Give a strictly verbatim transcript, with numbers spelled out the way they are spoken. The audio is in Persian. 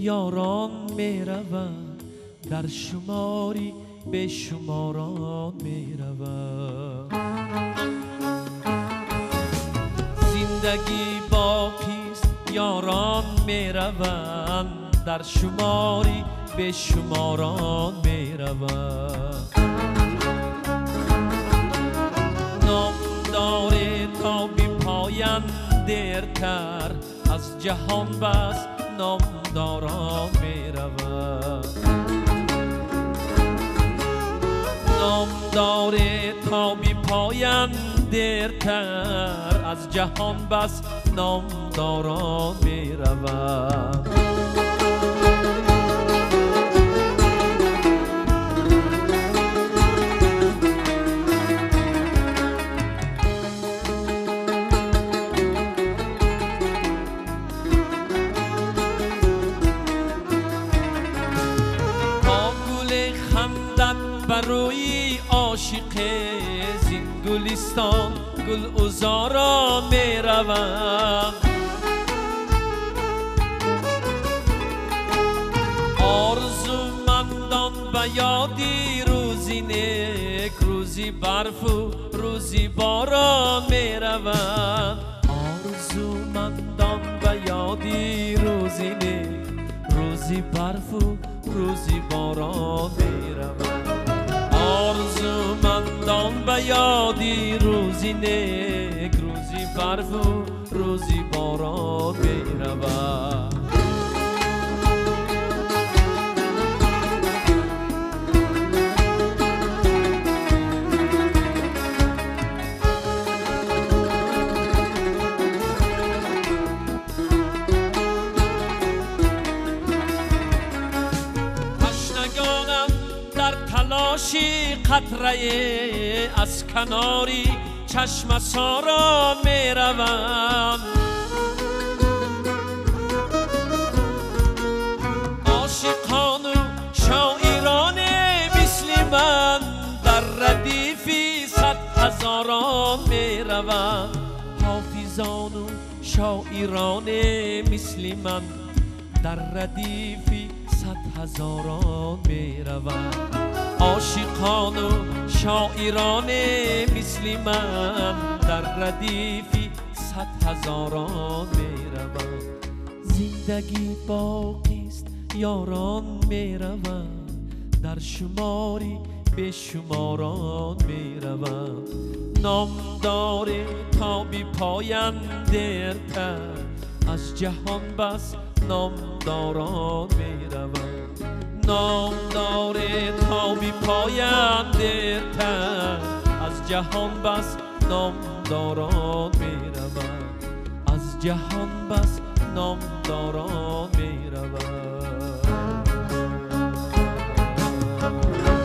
یاران می روند، در شماری به شماران می روند. زندگی باقیست یاران می روند، در شماری به شماران می روند. نام داره تا بی پایان دیرتر، از جهان بس نامداران می روند. نام داره تا بی پایان دیرتر، از جهان بس نامداران می روند. بروی عاشق زین گلستان گل عذارا می روند. آرزومندان به یادی روزی نیک، روزی برف و روزی باران می روند. آرزومندان به یادی روزی نیک، روزی برف و روزی باران می روند. آرزومندان به یادی روزی نیک، روزی برف و روزی باران می روند. تلاشی قطره از کناری چشم ساران می روند. عاشقان و شاعران مثل من در ردیفی صد هزاران می روند. حافظان و شاعران مثل من در ردیفی صد هزاران می روند. عاشقان و شاعران مثل من در ردیفی صد هزاران می روند. زندگی باقیست یاران می روند، در شماری به شماران می روند. نام داره تا بی پایان دیرتر، از جهان بس نامداران می روند. نام داره تا بی پایان دیرتر، از جهان بس نامداران می روند. از جهان بس نامداران می روند.